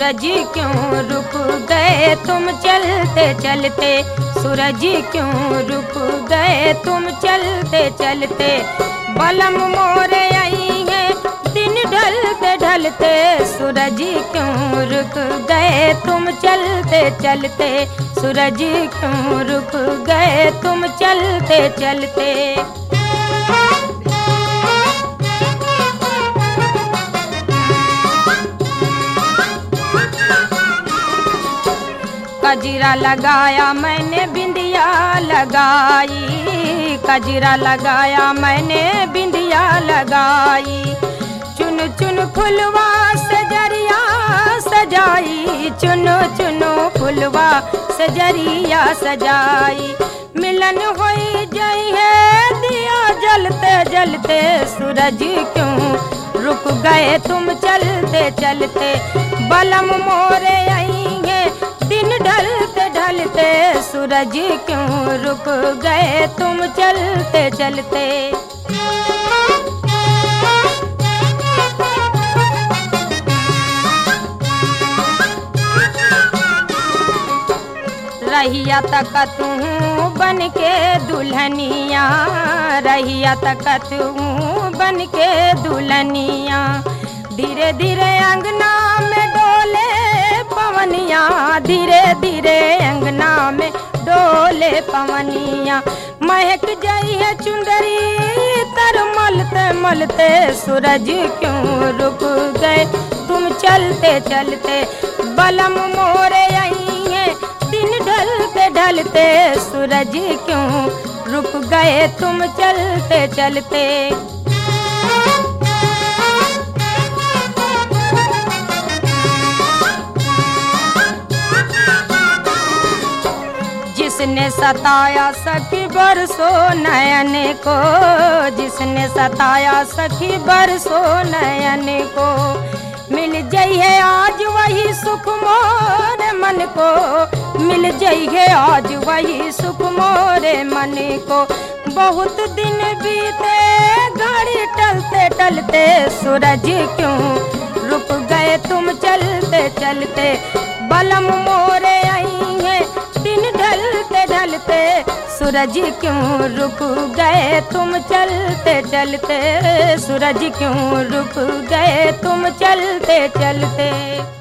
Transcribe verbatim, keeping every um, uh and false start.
सूरज क्यों रुक गए तुम चलते चलते, सूरज क्यों रुक गए तुम चलते चलते। बलम मोरे आई है दिन ढलते ढलते, सूरज क्यों रुक गए तुम चलते चलते, सूरज क्यों रुक गए तुम चलते चलते। कजरा लगाया मैंने बिंदिया लगाई, कजरा लगाया मैंने बिंदिया लगाई। चुन चुन फुलवा सजरिया सजाई, चुनो चुनो फुलवा सजरिया सजाई। मिलन होई जाई है दिया जलते जलते, सूरज क्यों रुक गए तुम चलते चलते। बलम मोरे आई है दिन ढलते ढलते, सूरज क्यों रुक गए तुम चलते चलते। रहिया तकत हूँ बन के दुल्हनिया, रहिया तकत हूँ बन के दुल्हनिया। धीरे धीरे अंगना में डोले पवनिया, धीरे धीरे अंगना में डोले पवनिया। महक जाई है चुंदरी तर मलते मलते, सूरज क्यों रुक गए तुम चलते चलते। बलम मोरे आई है दिन ढलते ढलते, सूरज क्यों रुक गए तुम चलते चलते। जिसने सताया सखी बरसों नयन को, जिसने सताया सखी बरसों नयन को। मिल जाई है आज वही सुख मोरे मन को, मिल जाई है आज वही सुख मोरे मन को। बहुत दिन बीते घड़ी टलते टलते, सूरज क्यों रुक गए तुम चलते चलते। बलम मोरे आई है दिन ढलते ढलते, सूरज क्यों रुक गए तुम चलते चलते, सूरज क्यों रुक गए तुम चलते चलते।